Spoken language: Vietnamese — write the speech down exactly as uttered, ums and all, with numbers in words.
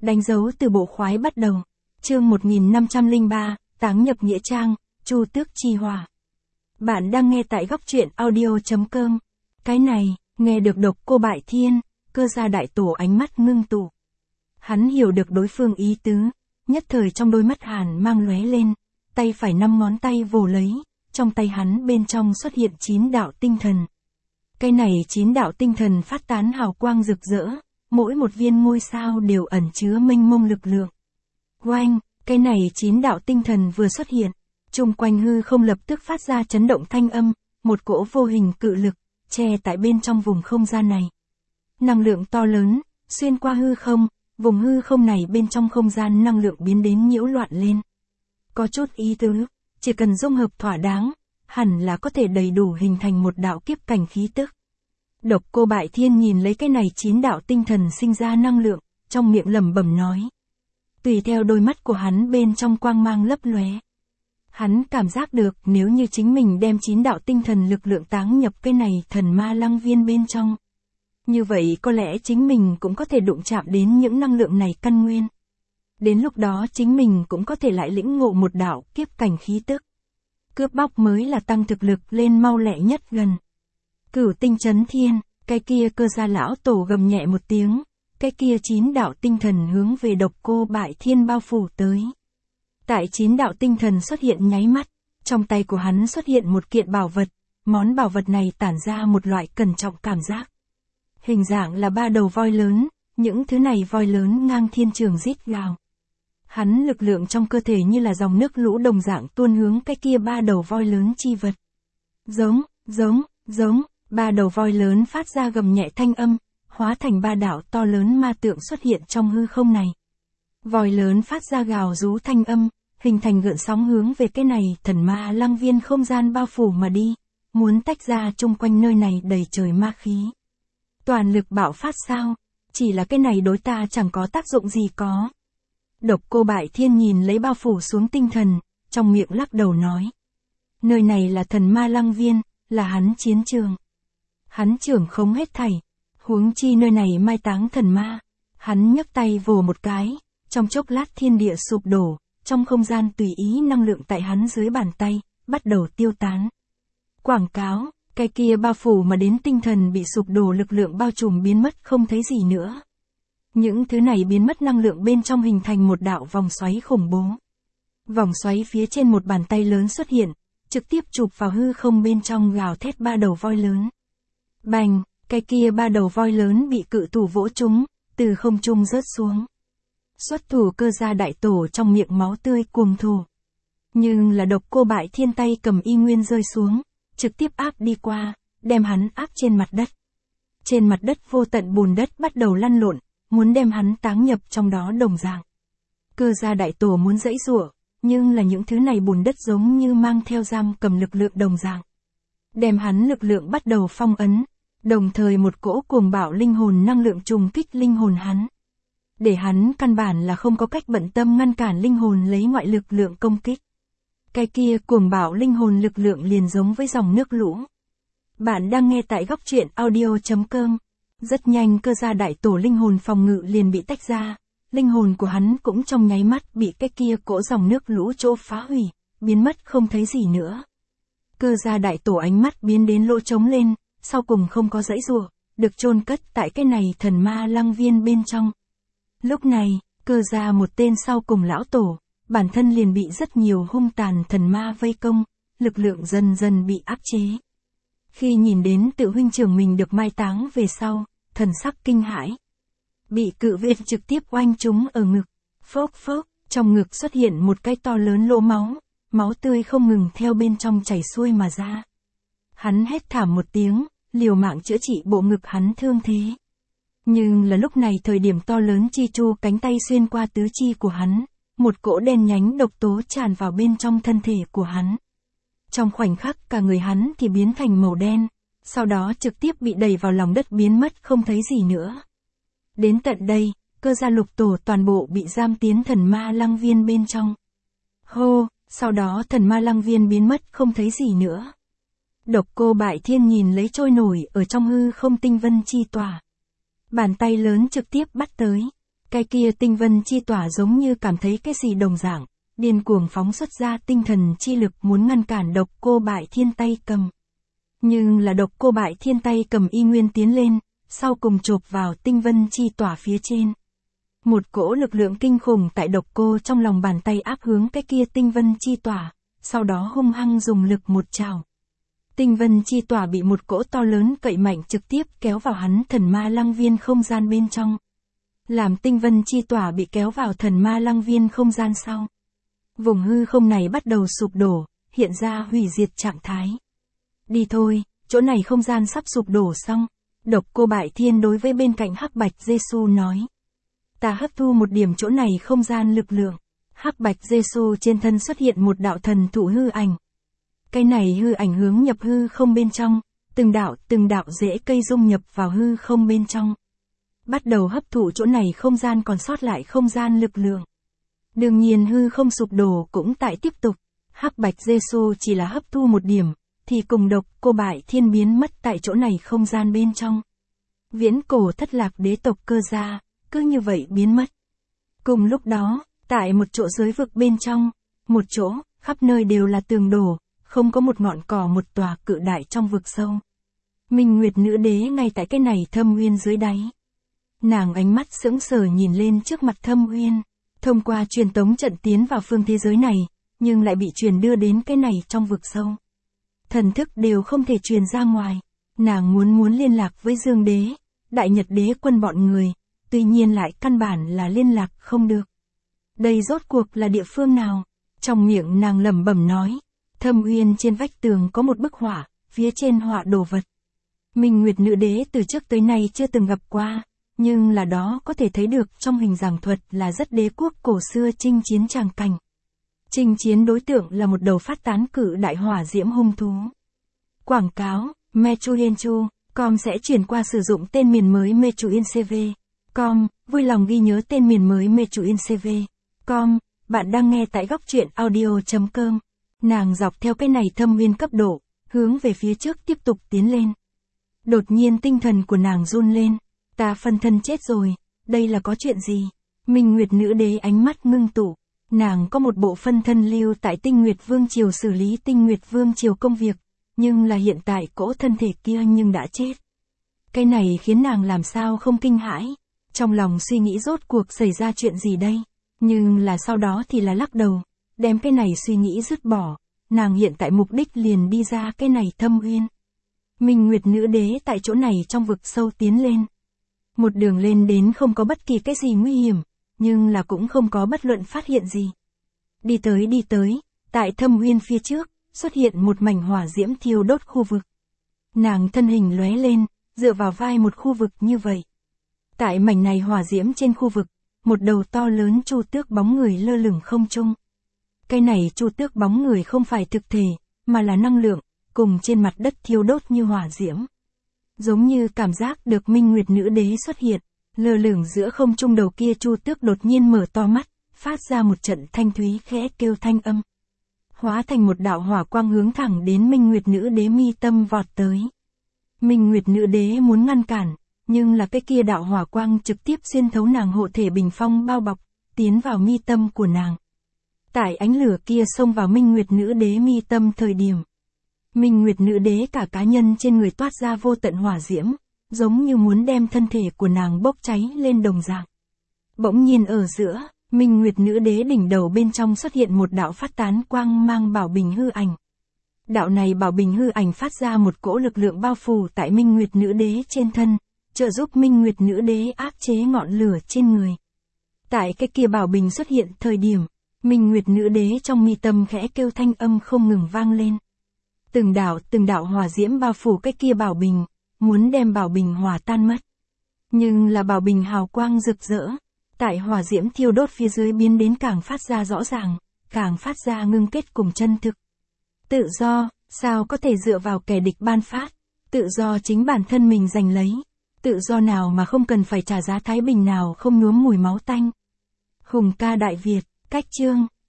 Đánh dấu từ bộ khoái bắt đầu. Chương một nghìn năm trăm lẻ ba, Táng nhập nghĩa trang, Chu Tước chi hỏa. Bạn đang nghe tại góc truyện audio chấm com. Cái này, nghe được Độc Cô Bại Thiên, Cơ Gia đại tổ ánh mắt ngưng tụ. Hắn hiểu được đối phương ý tứ, nhất thời trong đôi mắt hàn mang lóe lên, tay phải năm ngón tay vồ lấy, trong tay hắn bên trong xuất hiện chín đạo tinh thần. Cái này chín đạo tinh thần phát tán hào quang rực rỡ, mỗi một viên ngôi sao đều ẩn chứa mênh mông lực lượng. Oanh, cái này chín đạo tinh thần vừa xuất hiện, chung quanh hư không lập tức phát ra chấn động thanh âm, một cỗ vô hình cự lực, che tại bên trong vùng không gian này. Năng lượng to lớn, xuyên qua hư không, vùng hư không này bên trong không gian năng lượng biến đến nhiễu loạn lên. Có chút ý tứ, chỉ cần dung hợp thỏa đáng, hẳn là có thể đầy đủ hình thành một đạo kiếp cảnh khí tức. Độc Cô Bại Thiên nhìn lấy cái này chín đạo tinh thần sinh ra năng lượng, trong miệng lẩm bẩm nói. Tùy theo đôi mắt của hắn bên trong quang mang lấp lóe. Hắn cảm giác được nếu như chính mình đem chín đạo tinh thần lực lượng táng nhập cái này thần ma lăng viên bên trong. Như vậy có lẽ chính mình cũng có thể đụng chạm đến những năng lượng này căn nguyên. Đến lúc đó chính mình cũng có thể lại lĩnh ngộ một đạo kiếp cảnh khí tức. Cướp bóc mới là tăng thực lực lên mau lẹ nhất gần. Cửu tinh chấn thiên, cái kia Cơ Gia lão tổ gầm nhẹ một tiếng, cái kia chín đạo tinh thần hướng về Độc Cô Bại Thiên bao phủ tới. Tại chín đạo tinh thần xuất hiện nháy mắt, trong tay của hắn xuất hiện một kiện bảo vật, món bảo vật này tản ra một loại cẩn trọng cảm giác. Hình dạng là ba đầu voi lớn, những thứ này voi lớn ngang thiên trường rít gào. Hắn lực lượng trong cơ thể như là dòng nước lũ đồng dạng tuôn hướng cái kia ba đầu voi lớn chi vật. Giống, giống, giống, ba đầu voi lớn phát ra gầm nhẹ thanh âm, hóa thành ba đạo to lớn ma tượng xuất hiện trong hư không này. Voi lớn phát ra gào rú thanh âm, hình thành gợn sóng hướng về cái này thần ma lăng viên không gian bao phủ mà đi, muốn tách ra chung quanh nơi này đầy trời ma khí. Toàn lực bạo phát sao? Chỉ là cái này đối ta chẳng có tác dụng gì có. Độc Cô Bại Thiên nhìn lấy bao phủ xuống tinh thần, trong miệng lắc đầu nói. Nơi này là thần ma lăng viên, là hắn chiến trường. Hắn trưởng khống hết thảy, huống chi nơi này mai táng thần ma. Hắn nhấc tay vồ một cái, trong chốc lát thiên địa sụp đổ, trong không gian tùy ý năng lượng tại hắn dưới bàn tay, bắt đầu tiêu tán. Quảng cáo, cái kia bao phủ mà đến tinh thần bị sụp đổ lực lượng bao trùm biến mất không thấy gì nữa. Những thứ này biến mất năng lượng bên trong hình thành một đạo vòng xoáy khủng bố. Vòng xoáy phía trên một bàn tay lớn xuất hiện, trực tiếp chụp vào hư không bên trong gào thét ba đầu voi lớn. Bành, cái kia ba đầu voi lớn bị cự thủ vỗ trúng, từ không trung rớt xuống. Xuất thủ Cơ Gia đại tổ trong miệng máu tươi cuồng thổ. Nhưng là Độc Cô Bại Thiên tay cầm y nguyên rơi xuống, trực tiếp áp đi qua, đem hắn áp trên mặt đất. Trên mặt đất vô tận bùn đất bắt đầu lăn lộn, muốn đem hắn táng nhập trong đó đồng dạng. Cơ Gia đại tổ muốn giãy giụa, nhưng là những thứ này bùn đất giống như mang theo giam cầm lực lượng đồng dạng. Đem hắn lực lượng bắt đầu phong ấn, đồng thời một cỗ cuồng bạo linh hồn năng lượng trùng kích linh hồn hắn. Để hắn căn bản là không có cách bận tâm ngăn cản linh hồn lấy ngoại lực lượng công kích. Cái kia cuồng bạo linh hồn lực lượng liền giống với dòng nước lũ. Bạn đang nghe tại góc truyện audio chấm com. Rất nhanh Cơ Gia đại tổ linh hồn phòng ngự liền bị tách ra, linh hồn của hắn cũng trong nháy mắt bị cái kia cỗ dòng nước lũ chỗ phá hủy, biến mất không thấy gì nữa. Cơ Gia đại tổ ánh mắt biến đến lỗ trống lên, sau cùng không có giãy giụa, được chôn cất tại cái này thần ma lăng viên bên trong. Lúc này, Cơ Gia một tên sau cùng lão tổ, bản thân liền bị rất nhiều hung tàn thần ma vây công, lực lượng dần dần bị áp chế. Khi nhìn đến tự huynh trưởng mình được mai táng về sau, thần sắc kinh hãi. Bị cự viên trực tiếp oanh trúng ở ngực, phốc phốc, trong ngực xuất hiện một cái to lớn lỗ máu, máu tươi không ngừng theo bên trong chảy xuôi mà ra. Hắn hét thảm một tiếng, liều mạng chữa trị bộ ngực hắn thương thế. Nhưng là lúc này thời điểm to lớn chi chu cánh tay xuyên qua tứ chi của hắn, một cỗ đen nhánh độc tố tràn vào bên trong thân thể của hắn. Trong khoảnh khắc cả người hắn thì biến thành màu đen, sau đó trực tiếp bị đẩy vào lòng đất biến mất không thấy gì nữa. Đến tận đây, Cơ Gia lục tổ toàn bộ bị giam tiến thần ma lăng viên bên trong. Hô, sau đó thần ma lăng viên biến mất không thấy gì nữa. Độc Cô Bại Thiên nhìn lấy trôi nổi ở trong hư không tinh vân chi tỏa. Bàn tay lớn trực tiếp bắt tới. Cái kia tinh vân chi tỏa giống như cảm thấy cái gì đồng dạng, điên cuồng phóng xuất ra tinh thần chi lực muốn ngăn cản độc cô bại thiên tay cầm. Nhưng là độc cô bại thiên tay cầm y nguyên tiến lên, sau cùng chộp vào tinh vân chi tỏa phía trên. Một cỗ lực lượng kinh khủng tại độc cô trong lòng bàn tay áp hướng cái kia tinh vân chi tỏa, sau đó hung hăng dùng lực một trào. Tinh vân chi tỏa bị một cỗ to lớn cậy mạnh trực tiếp kéo vào hắn thần ma lăng viên không gian bên trong. Làm tinh vân chi tỏa bị kéo vào thần ma lăng viên không gian sau. Vùng hư không này bắt đầu sụp đổ, hiện ra hủy diệt trạng thái. Đi thôi, chỗ này không gian sắp sụp đổ xong. Độc cô bại thiên đối với bên cạnh hắc bạch Giê-xu nói. Ta hấp thu một điểm chỗ này không gian lực lượng. Hắc bạch Giê-xu trên thân xuất hiện một đạo thần thụ hư ảnh. Cái này hư ảnh hướng nhập hư không bên trong, từng đạo từng đạo rễ cây dung nhập vào hư không bên trong. Bắt đầu hấp thụ chỗ này không gian còn sót lại không gian lực lượng. Đương nhiên hư không sụp đổ cũng tại tiếp tục. Hắc bạch Giê-xu chỉ là hấp thu một điểm, thì cùng độc cô bại thiên biến mất tại chỗ này không gian bên trong. Viễn cổ thất lạc đế tộc Cơ Gia, cứ như vậy biến mất. Cùng lúc đó, tại một chỗ giới vực bên trong, một chỗ, khắp nơi đều là tường đổ, không có một ngọn cỏ một tòa cự đại trong vực sâu. Minh Nguyệt nữ đế ngay tại cái này thâm uyên dưới đáy. Nàng ánh mắt sững sờ nhìn lên trước mặt thâm uyên, thông qua truyền tống trận tiến vào phương thế giới này, nhưng lại bị truyền đưa đến cái này trong vực sâu. Thần thức đều không thể truyền ra ngoài. Nàng muốn muốn liên lạc với Dương Đế, Đại Nhật Đế quân bọn người, tuy nhiên lại căn bản là liên lạc không được. Đây rốt cuộc là địa phương nào? Trong miệng nàng lẩm bẩm nói. Thâm uyên trên vách tường có một bức họa, phía trên họa đồ vật. Minh Nguyệt nữ đế từ trước tới nay chưa từng gặp qua, nhưng là đó có thể thấy được trong hình giảng thuật là rất đế quốc cổ xưa chinh chiến tràng cảnh. Chinh chiến đối tượng là một đầu phát tán cự đại hỏa diễm hung thú. Quảng cáo, Mechuyenchu, com sẽ chuyển qua sử dụng tên miền mới Mechuincv. Com, vui lòng ghi nhớ tên miền mới Mechuincv. Com, bạn đang nghe tại góc truyện audio.com. Nàng dọc theo cái này thâm uyên cấp độ, hướng về phía trước tiếp tục tiến lên. Đột nhiên tinh thần của nàng run lên. Ta phân thân chết rồi, đây là có chuyện gì? Minh Nguyệt nữ đế ánh mắt ngưng tụ. Nàng có một bộ phân thân lưu tại Tinh Nguyệt Vương Triều xử lý Tinh Nguyệt Vương Triều công việc, nhưng là hiện tại cỗ thân thể kia nhưng đã chết. Cái này khiến nàng làm sao không kinh hãi, trong lòng suy nghĩ rốt cuộc xảy ra chuyện gì đây, nhưng là sau đó thì là lắc đầu, đem cái này suy nghĩ dứt bỏ, nàng hiện tại mục đích liền đi ra cái này thâm uyên. Minh Nguyệt nữ đế tại chỗ này trong vực sâu tiến lên. Một đường lên đến không có bất kỳ cái gì nguy hiểm, nhưng là cũng không có bất luận phát hiện gì. Đi tới đi tới, tại thâm uyên phía trước, xuất hiện một mảnh hỏa diễm thiêu đốt khu vực. Nàng thân hình lóe lên, dựa vào vai một khu vực như vậy. Tại mảnh này hỏa diễm trên khu vực, một đầu to lớn chu tước bóng người lơ lửng không trung. Cái này chu tước bóng người không phải thực thể, mà là năng lượng, cùng trên mặt đất thiêu đốt như hỏa diễm. Giống như cảm giác được Minh Nguyệt nữ đế xuất hiện, lơ lửng giữa không trung đầu kia chu tước đột nhiên mở to mắt, phát ra một trận thanh thúy khẽ kêu thanh âm. Hóa thành một đạo hỏa quang hướng thẳng đến Minh Nguyệt nữ đế mi tâm vọt tới. Minh Nguyệt nữ đế muốn ngăn cản, nhưng là cái kia đạo hỏa quang trực tiếp xuyên thấu nàng hộ thể bình phong bao bọc, tiến vào mi tâm của nàng. Tại ánh lửa kia xông vào Minh Nguyệt nữ đế mi tâm thời điểm. Minh Nguyệt nữ đế cả cá nhân trên người toát ra vô tận hỏa diễm, giống như muốn đem thân thể của nàng bốc cháy lên đồng dạng. Bỗng nhiên ở giữa, Minh Nguyệt nữ đế đỉnh đầu bên trong xuất hiện một đạo phát tán quang mang bảo bình hư ảnh. Đạo này bảo bình hư ảnh phát ra một cỗ lực lượng bao phủ tại Minh Nguyệt nữ đế trên thân, trợ giúp Minh Nguyệt nữ đế áp chế ngọn lửa trên người. Tại cái kia bảo bình xuất hiện thời điểm, Minh Nguyệt nữ đế trong mi tâm khẽ kêu thanh âm không ngừng vang lên. Từng đạo từng đạo hỏa diễm bao phủ cái kia bảo bình, muốn đem bảo bình hòa tan mất. Nhưng là bảo bình hào quang rực rỡ, tại hỏa diễm thiêu đốt phía dưới biến đến càng phát ra rõ ràng, càng phát ra ngưng kết cùng chân thực. Tự do, sao có thể dựa vào kẻ địch ban phát, tự do chính bản thân mình giành lấy, tự do nào mà không cần phải trả giá thái bình nào không nhuốm mùi máu tanh. Hùng ca Đại Việt, cách chương